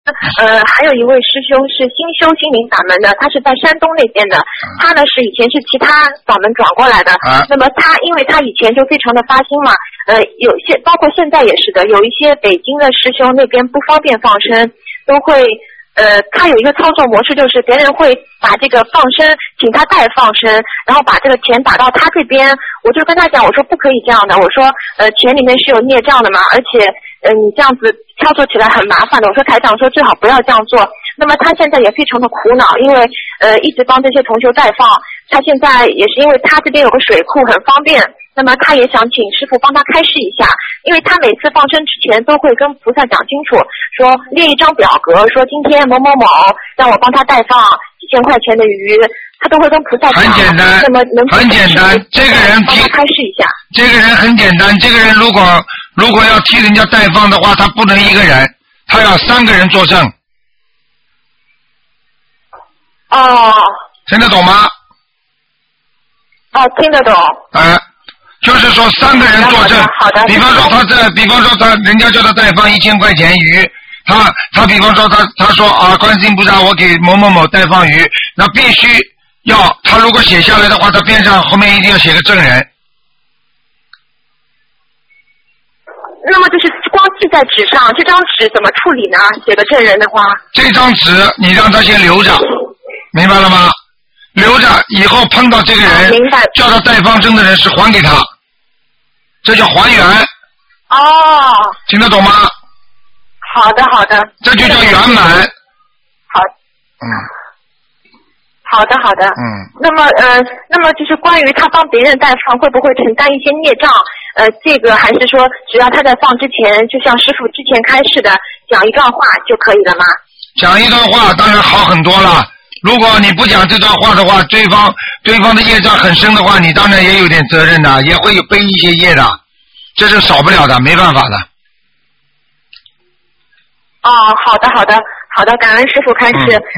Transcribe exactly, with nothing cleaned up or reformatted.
呃，还有一位师兄是新修心灵法门的，他是在山东那边的，他呢是以前是其他法门转过来的。 啊、 那么他因为他以前就非常的发心嘛，呃，有些包括现在也是的，有一些北京的师兄那边不方便放生，都会呃，他有一个操作模式，就是别人会把这个放生请他代放生，然后把这个钱打到他这边。我就跟他讲，我说不可以这样的，我说呃钱里面是有孽障的嘛，而且呃你这样子操作起来很麻烦的。我说台长说最好不要这样做。那么他现在也非常的苦恼，因为呃一直帮这些同修代放，他现在也是因为他这边有个水库很方便，那么他也想请师父帮他开示一下，因为他每次放生之前都会跟菩萨讲清楚，说列一张表格，说今天某某某让我帮他代放几千块钱的鱼，他都会跟菩萨讲。 很简单， 那么能很简单，这个人帮他开示一下。 这个人很简单，这个人如果如果要替人家代放的话，他不能一个人，他要三个人作证。 哦。 听得懂吗？ 哦，听得懂。 啊，就是说三个人作证。 好的。好的比方说他这，比方说他人家叫他代放一千块钱鱼，他他比方说他他说啊，观世音菩萨，我给某某某代放鱼，那必须要他如果写下来的话，他边上后面一定要写个证人。 那么就是光记在纸上，这张纸怎么处理呢？写个证人的话。 这张纸你让他先留着，明白了吗？留着以后碰到这个人， 明白， 叫他代放生的人是还给他，这叫还原。 哦。 听得懂吗？ 好的，好的。 这就叫圆满。 好。 嗯。 好的，好的。 嗯。 那么呃，那么就是关于他帮别人代放会不会承担一些孽障？呃，这个还是说只要他在放之前，就像师父之前开示的，讲一段话就可以了吗？ 讲一段话当然好很多了。如果你不讲这段话的话，对方对方的业障很深的话，你当然也有点责任的，也会有背一些业的，这是少不了的，没办法的。 哦，好的，好的，好的，感恩师父开示。嗯